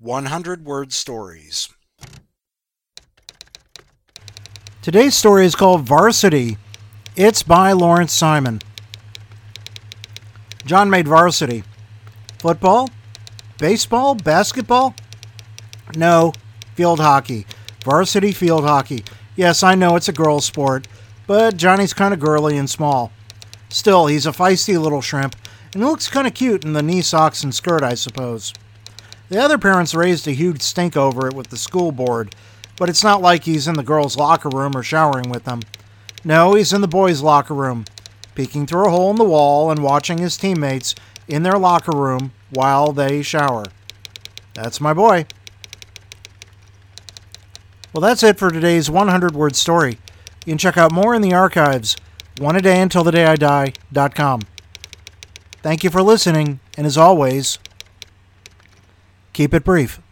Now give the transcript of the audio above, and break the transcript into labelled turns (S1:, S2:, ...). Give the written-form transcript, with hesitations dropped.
S1: 100-word stories.
S2: Today's story is called Varsity. It's by Lawrence Simon. John made varsity. Football? Baseball? Basketball? No, field hockey. Varsity field hockey. Yes, I know it's a girl's sport, but Johnny's kind of girly and small. Still, he's a feisty little shrimp, and he looks kind of cute in the knee socks and skirt, I suppose. The other parents raised a huge stink over it with the school board, but it's not like he's in the girls' locker room or showering with them. No, he's in the boys' locker room, peeking through a hole in the wall and watching his teammates in their locker room while they shower. That's my boy. Well, that's it for today's 100-word story. You can check out more in the archives, oneadayuntilthedayidi.com. Thank you for listening, and as always, keep it brief.